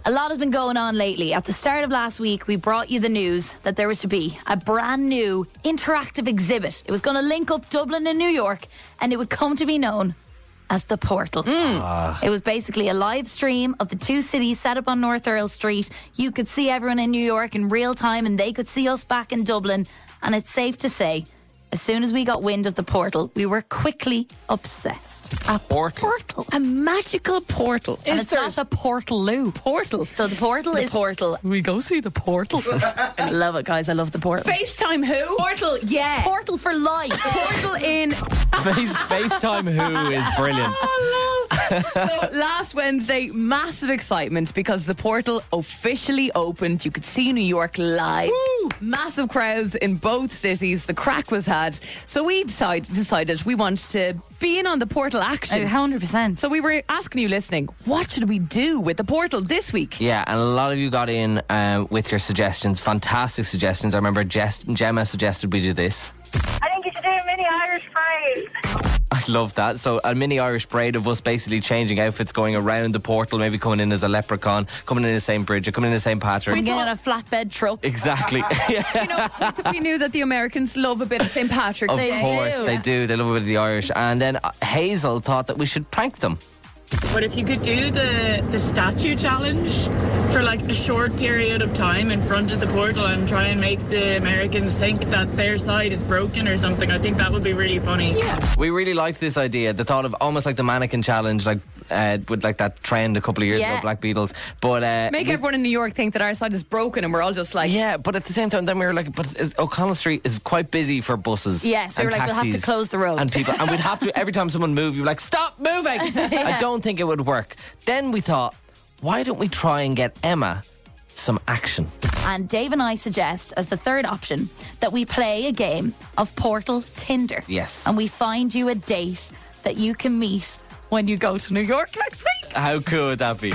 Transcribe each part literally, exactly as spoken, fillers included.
A lot has been going on lately. At the start of last week, we brought you the news that there was to be a brand new interactive exhibit. It was going to link up Dublin and New York, and it would come to be known as the Portal. Mm. Ah. It was basically a live stream of the two cities set up on North Earl Street. You could see everyone in New York in real time, and they could see us back in Dublin. And it's safe to say, as soon as we got wind of the Portal, we were quickly obsessed. A portal. portal. A magical portal. And Is it's there not a portal, Lou. portal? So the Portal The is... portal. We go see the Portal. I love it, guys. I love the Portal. FaceTime who? Portal, yeah. Portal for life. Portal in. Face, FaceTime who is brilliant. So last Wednesday, massive excitement because the Portal officially opened. You could see New York live. Woo! Massive crowds in both cities. The crack was had. So we decide, decided we wanted to be in on the Portal action. one hundred percent. So we were asking you listening, what should we do with the Portal this week? Yeah, and a lot of you got in um, with your suggestions. Fantastic suggestions. I remember Jess, Gemma suggested we do this. I think you should do a mini Irish parade. I love that. So a mini Irish parade of us basically changing outfits, going around the Portal, maybe coming in as a leprechaun, coming in the same bridge, or coming in the same Patrick. We get on a flatbed truck. Exactly. Yeah. You know, we knew that the Americans love a bit of Saint Patrick's Of Day. course, do. they do. They love a bit of the Irish. And then uh, Hazel thought that we should prank them. But if you could do the, the statue challenge for like a short period of time in front of the Portal and try and make the Americans think that their side is broken or something, I think that would be really funny. Yeah. We really liked this idea. The thought of almost like the mannequin challenge, like uh, with like that trend a couple of years Yeah. ago, Black Beatles. But uh, Make we- everyone in New York think that our side is broken and we're all just like... Yeah, but at the same time, then we were like, but is- O'Connell Street is quite busy for buses. Yes, we and were like, we'll have to taxis close the road. and people, and we'd have to every time someone moved, you'd be like, stop moving. I don't think it would work. Then we thought, why don't we try and get Emma some action? And Dave and I suggest, as the third option, that we play a game of Portal Tinder. Yes. And we find you a date that you can meet when you go to New York next week. How cool would that be?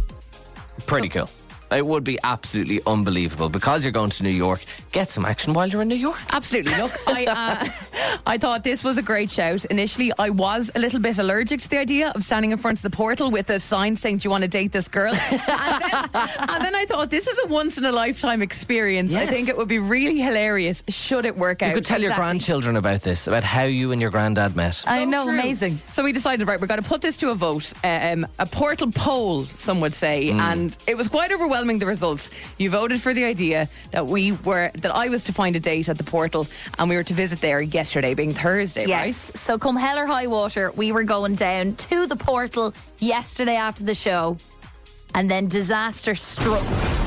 Pretty cool. It would be absolutely unbelievable. Because you're going to New York, get some action while you're in New York. Absolutely. Look, I uh, I thought this was a great shout. Initially, I was a little bit allergic to the idea of standing in front of the Portal with a sign saying, do you want to date this girl? and, then, and then I thought, this is a once-in-a-lifetime experience. Yes. I think it would be really hilarious should it work out. You could tell your Exactly. grandchildren about this, about how you and your granddad met. I know, True. amazing. So we decided, right, we're going to put this to a vote, um, a Portal poll, some would say, and it was quite overwhelming, the results. You voted for the idea that we were, that I was to find a date at the Portal, and we were to visit there yesterday, being Thursday, Yes. right? So come hell or high water, we were going down to the Portal yesterday after the show, and then disaster struck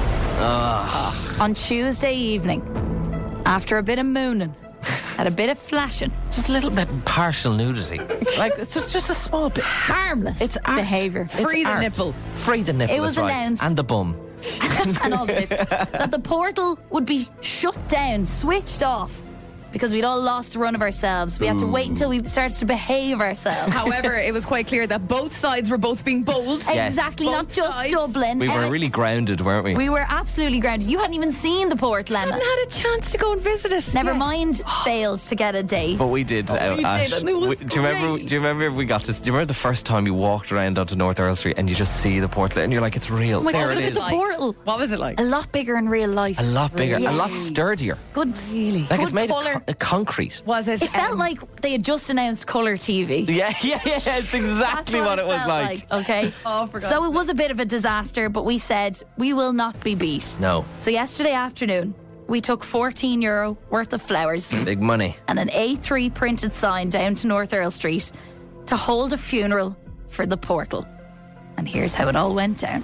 on Tuesday evening. After a bit of mooning, had a bit of flashing, Just a little bit partial nudity. Like, it's just a small bit. harmless It's art. behaviour. It's Free the art. nipple. Free the nipple. It was that's right. announced. And the bum. and all the bits, that the Portal would be shut down, switched off, because we'd all lost the run of ourselves. We had to wait until we started to behave ourselves. However, it was quite clear that both sides were both being bold. Yes. Exactly, Both not just sides. Dublin. We were Emma- really grounded, weren't we? we were absolutely grounded. You hadn't even seen the Portal, I Emma. hadn't had a chance to go and visit it. Never Yes. mind, failed to get a date. But we did. uh, we Ash. did, and it was We- do you remember? great. Do you remember we got to? Do you remember the first time you walked around onto North Earl Street and you just see the Portal and you're like, it's real. my God, there look it at is. the Portal. What was it like? A lot bigger in real life. A lot bigger, a lot Really? sturdier. Good, really. Like it's Good made of colour. co- of concrete. Was it? It felt um, like they had just announced colour T V. Yeah, yeah, yeah. It's That's exactly what, it was felt like. Okay. Oh, for God's so it was a bit of a disaster, but we said we will not be beat. No. So yesterday afternoon, we took fourteen euro worth of flowers Big money. and an A three printed sign down to North Earl Street to hold a funeral for the Portal. And here's how it all went down.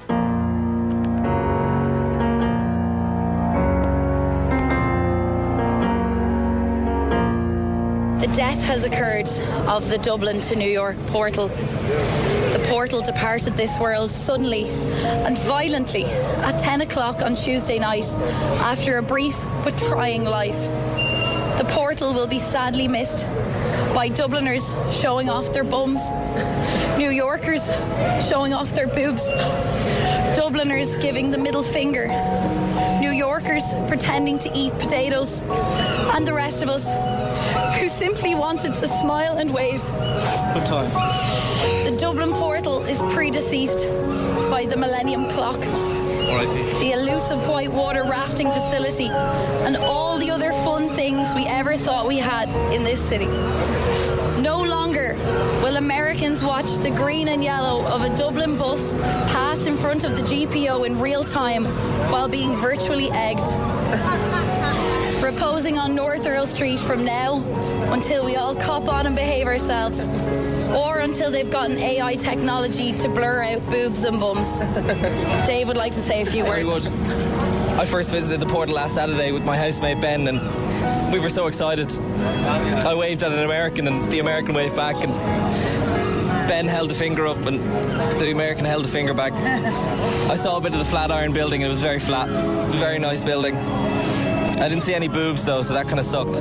The death has occurred of the Dublin to New York Portal. The Portal departed this world suddenly and violently at ten o'clock on Tuesday night after a brief but trying life. The Portal will be sadly missed by Dubliners showing off their bums, New Yorkers showing off their boobs, Dubliners giving the middle finger, New Yorkers pretending to eat potatoes, and the rest of us who simply wanted to smile and wave. Good times. The Dublin Portal is predeceased by the Millennium Clock. the elusive whitewater rafting facility, and all the other fun things we ever thought we had in this city. No longer will Americans watch the green and yellow of a Dublin bus pass in front of the G P O in real time while being virtually egged. Reposing on North Earl Street from now until we all cop on and behave ourselves, or until they've gotten A I technology to blur out boobs and bums. Dave would like to say a few Very words. good. I first visited the portal last Saturday with my housemate Ben, and we were so excited. I waved at an American, and the American waved back, and Ben held the finger up, and the American held the finger back. I saw a bit of the Flatiron building, and it was very flat. It was a very nice building. I didn't see any boobs, though, so that kind of sucked.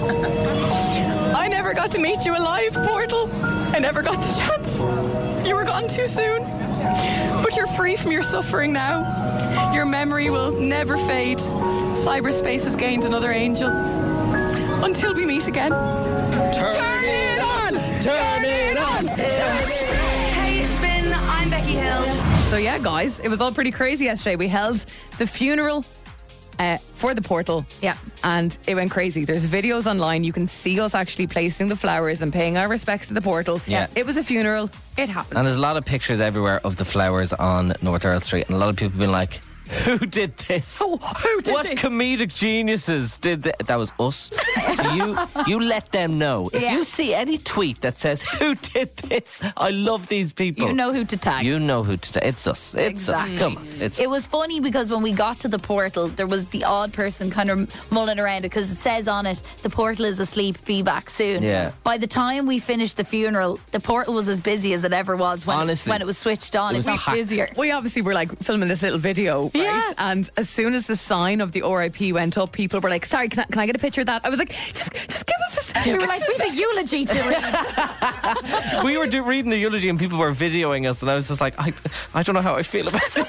I never got to meet you alive, Portal. I never got the chance. You were gone too soon. But you're free from your suffering now. Your memory will never fade. Cyberspace has gained another angel. Until we meet again. Turn, Turn it on! Turn it on! Hey, Spin, I'm Becky Hill. So yeah, guys, it was all pretty crazy yesterday. We held the funeral uh, for the portal. Yeah. And it went crazy. There's videos online. You can see us actually placing the flowers and paying our respects to the portal. Yeah. It was a funeral. It happened. And there's a lot of pictures everywhere of the flowers on North Earl Street, and a lot of people have been like, who did this? Oh, who did what this? comedic geniuses did that? That was us. So you you let them know. If Yeah. you see any tweet that says, who did this? I love these people. You know who to tag. You know who to tag. It's us. It's Exactly. us. Come on. It's It was funny because when we got to the portal, there was the odd person kind of mulling around it because it says on it, the portal is asleep, be back soon. Yeah. By the time we finished the funeral, the portal was as busy as it ever was when, Honestly. when it was switched on. It was It got packed. busier. We obviously were like filming this little video, right? Yeah. And as soon as the sign of the R I P went up, people were like, sorry, can I, can I get a picture of that? I was like, just, just give us this. We were like, we've a eulogy to read. we were do- reading the eulogy and people were videoing us, and I was just like, I, I don't know how I feel about this.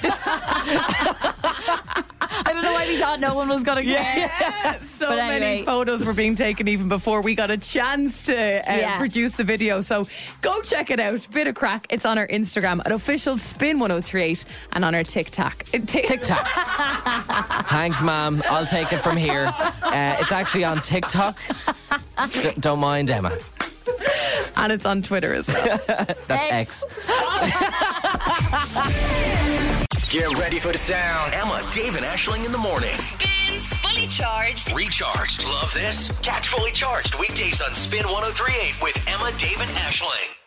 I don't know why we thought no one was going to care. So But many anyway. photos were being taken even before we got a chance to uh, Yeah. produce the video. So go check it out. Bit of crack. It's on our Instagram at official spin one oh three eight and on our TikTok. Uh, Tik- TikTok. Thanks, ma'am. I'll take it from here. Uh, it's actually on TikTok. D- don't mind Emma. And it's on Twitter as well. That's X. Get ready for the sound. Emma, Dave, and Ashling in the morning. Spins Fully Charged. Recharged. Love this? Catch Fully Charged weekdays on Spin one oh three point eight with Emma, Dave, and Ashling.